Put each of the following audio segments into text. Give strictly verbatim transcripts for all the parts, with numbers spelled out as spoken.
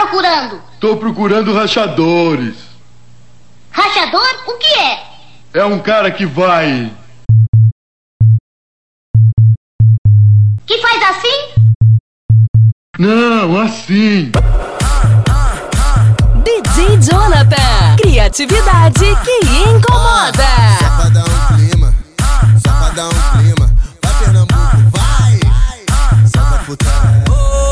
procurando? Tô procurando rachadores. Rachador? O que é? É um cara que vai... Que faz assim? Não, assim. D J Jonathan, criatividade que incomoda. Só pra dar um clima, só pra dar um clima. Vai Pernambuco, vai. Só pra putaria.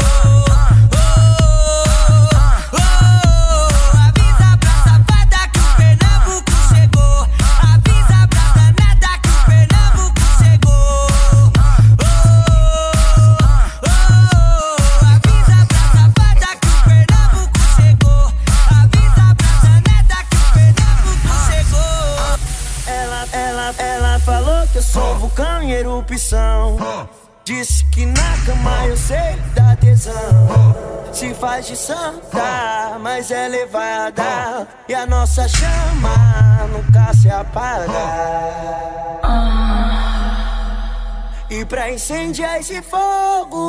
Sou vulcão em erupção. Disse que na cama eu sei dar tesão. Se faz de santa, mas é levada. E a nossa chama nunca se apaga. E pra incendiar esse fogo,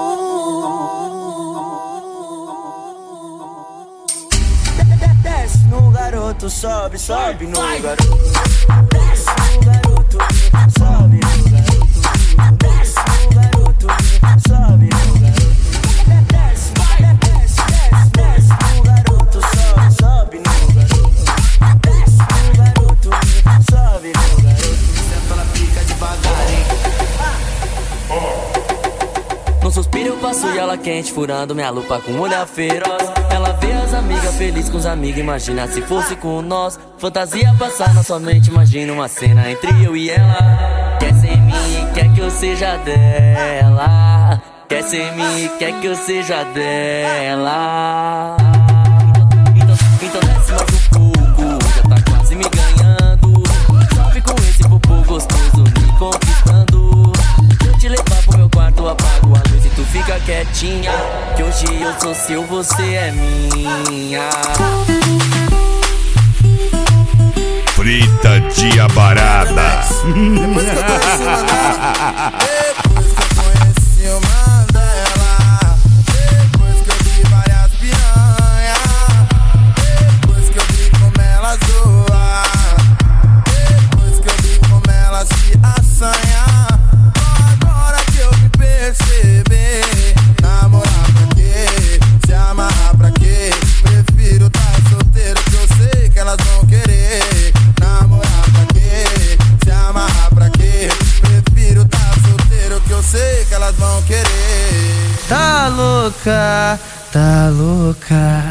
desce no garoto, sobe, sobe no garoto. Desce no garoto, sobe no garoto. Desce no garoto, sobe no garoto. Desce, desce, desce, desce no garoto, sobe, sobe no garoto. Desce no garoto, sobe no garoto. Senta ela pica devagarinho. No suspiro eu passo e ela quente, furando minha lupa com olhar feroz. Ela vê as amigas felizes com os amigos, imagina se fosse com nós. Fantasia passar na sua mente, imagina uma cena entre eu e ela. Quer ser mim, quer que eu seja dela. Quer ser mim, quer que eu seja dela. Então, então desce mais um pouco, já tá quase me ganhando. Sobe com esse popô gostoso, me conquistando. Se eu te levar pro meu quarto, apago a luz e tu fica quietinha. Que hoje eu sou seu, você é minha. Frita de abarada. Depois que eu conheci o Mandela, depois que eu conheci o Mandela, depois que eu vi várias piranhas, depois que eu vi como ela zoa, depois que eu vi como ela se assanha. Agora que eu me percebi, namorar pra quê? Se amarrar pra quê? Prefiro tá solteiro que eu sei que elas vão querer. Namorar pra quê? Se amarrar pra quê? Prefiro tá solteiro que eu sei que elas vão querer. Tá louca, tá louca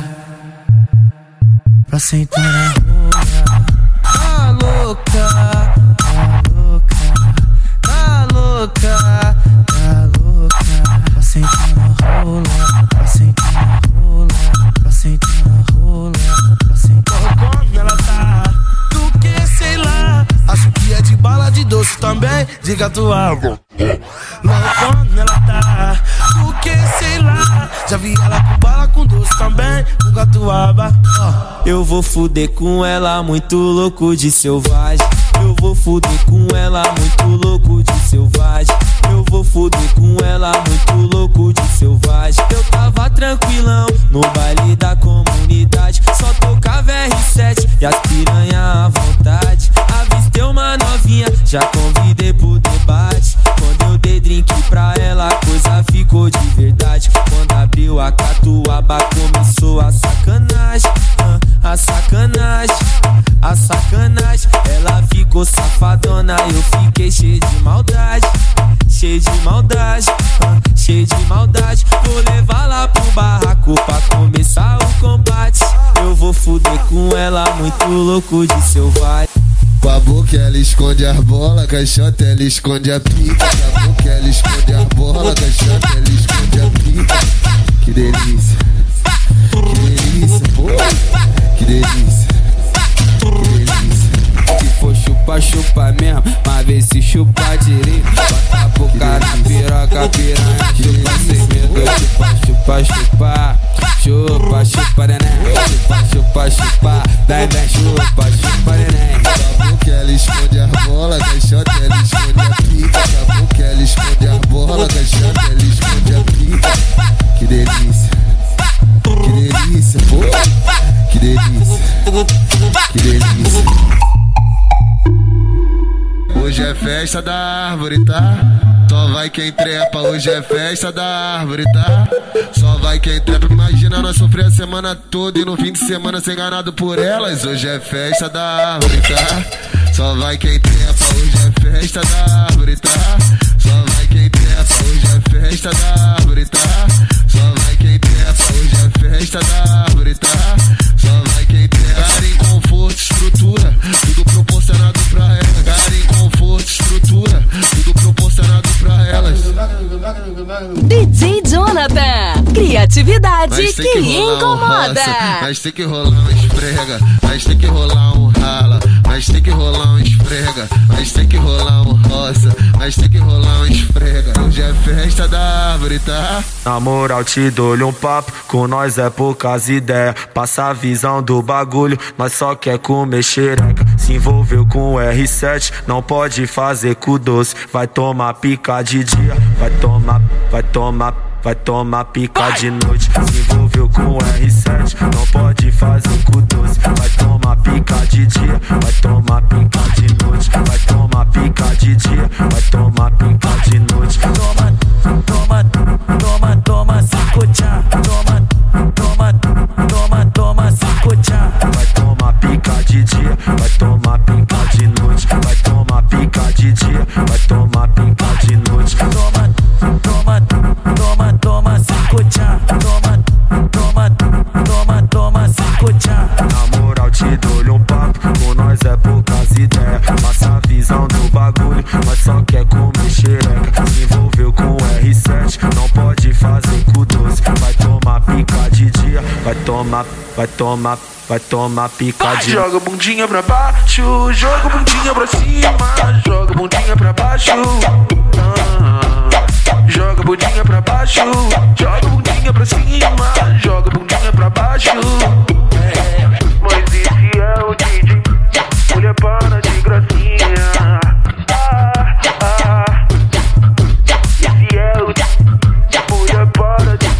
pra sentar na rua. Tá louca, tá louca, tá louca, tá louca pra sentar na rola, pra sentar na rola, pra sentar na rola, pra sentar na rola. Como ela tá? Do que sei lá? Acho que é de bala de doce também. Diga tua avó. Como ela tá? Do que sei lá? Já vi ela com bala com doce também. Com gatuaba. Eu vou fuder com ela, muito louco de selvagem. Eu vou fuder com ela, muito louco de selvagem. Eu vou fuder com ela, muito louco de selvagem. Eu tava tranquilão no baile da comunidade. Só tocava R sete e as piranha à vontade. Avistei uma novinha, já convidei pro debate. Quando eu dei drink pra ela, a coisa ficou de verdade. Quando abriu a catuaba, começou a sacanagem. uh, A sacanagem, a sacanagem. Ela ficou safadona, eu fiquei cheio de maldade. Cheio de maldade, uh, cheio de maldade. Vou levar lá pro barraco pra começar o combate. Eu vou fuder com ela, muito louco de selvagem. Com a boca ela esconde as bolas, caixota ela esconde a pica. Com a boca ela esconde as bolas, caixota ela esconde a pica. Que delícia, que delícia, pô. Que delícia, que delícia. Se for chupa, chupa mesmo, mas vê se chupa direito. Bota a boca na piroca, piranha, chupa sem medo. Chupa, chupa, chupa, chupa, chupa, neném. Chupa, chupa, chupa, dai, dai, chupa, chupa, neném. Com a boca ela esconde as bolas, caixota ela esconde a pica. Com a boca ela esconde as bolas, caixota ela esconde a pica. Que delícia, que delícia. Que delícia. Hoje é festa da árvore, tá? Só vai quem trepa. Hoje é festa da árvore, tá? Só vai quem trepa. Imagina nós sofrer a semana toda e no fim de semana ser enganado por elas. Hoje é festa da árvore, tá? Só vai quem trepa. Hoje é festa da árvore, tá? Só vai quem trepa. Hoje é festa da árvore, tá? Só vai quem trepa. Hoje é festa da árvore, tá? Só vai quem trepa. Cara em conforto, estrutura, tudo proporcionado pra ela. Cara em conforto, estrutura, tudo proporcionado pra elas. D J Jonathan, criatividade que, que incomoda. Um mas tem que rolar um esfrega, mas tem que rolar um rala, mas tem que rolar um esfrega, mas tem que rolar um roça, mas tem que rolar um esfrega. Hoje é festa da árvore, tá? Na moral te dou-lhe um papo, com nós é poucas ideias. Passa a visão do bagulho, nós só quer comer xereca. Se envolveu com o R sete, não pode fazer com doce. Vai tomar pica de dia, vai tomar, vai tomar, vai tomar pica de noite. Se envolveu com o R sete, não pode fazer com doce. Vai tomar pica de dia, vai tomar pica de noite. Vai tomar pica de dia, vai tomar pica de noite. Toma, toma, toma, toma, cicocha. Toma, toma, toma, toma, cicocha. Vai tomar pica de dia, vai tomar pica de noite. Vai tomar pica de dia, vai tomar pica de noite. Toma, toma, toma, toma, cicocha. Toma, toma, toma, toma, cicocha. Na moral te dou-lhe um papo, com nós é poucas ideias. Passa a visão do bagulho, mas só quer comer xereca. Se envolveu com o R sete, não pode fazer com doce. Vai tomar pica de dia, vai tomar, vai tomar, vai tomar pica de... Joga bundinha pra baixo, joga bundinha pra cima, joga bundinha pra baixo. Ah, joga bundinha pra baixo, joga bundinha pra cima, joga bundinha pra baixo. É, mas esse é o D J, mulher para de gracinha. Ah, ah, esse é o D J, mulher para de...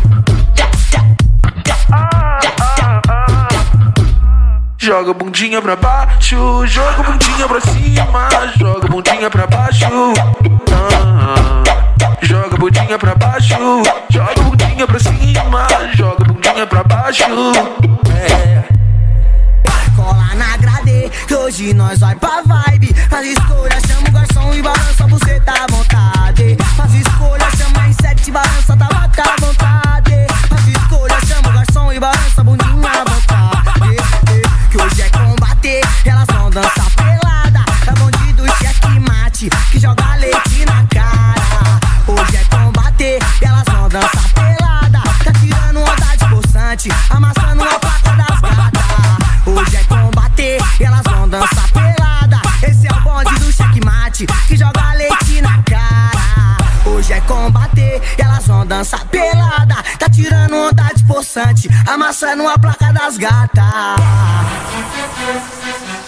Ah, ah, ah. Joga bundinha pra baixo, joga bundinha pra cima, joga bundinha pra baixo. Ah, joga bundinha pra baixo, joga bundinha pra cima, joga bundinha pra baixo. É. Cola na grade, que hoje nós vai pra vibe. Faz escolha, chama o garçom e balança, você tá à vontade. Faz escolha, chama a R sete e balança, tá à vontade. Faz escolha, chama o garçom e balança, bundinha à vontade. Que hoje é combater, elas vão dançar pelada. É bandido checkmate, que joga leite na cara. Hoje é combater, elas vão dançar pelada. Tá tirando onda de poçante, amassando a placa das gatas. Hoje é combater, elas vão dançar pelada. Esse é o bonde do checkmate, que joga leite na cara. Hoje é combater, elas vão dançar pelada. Tá tirando onda de poçante, amassando a placa das gatas.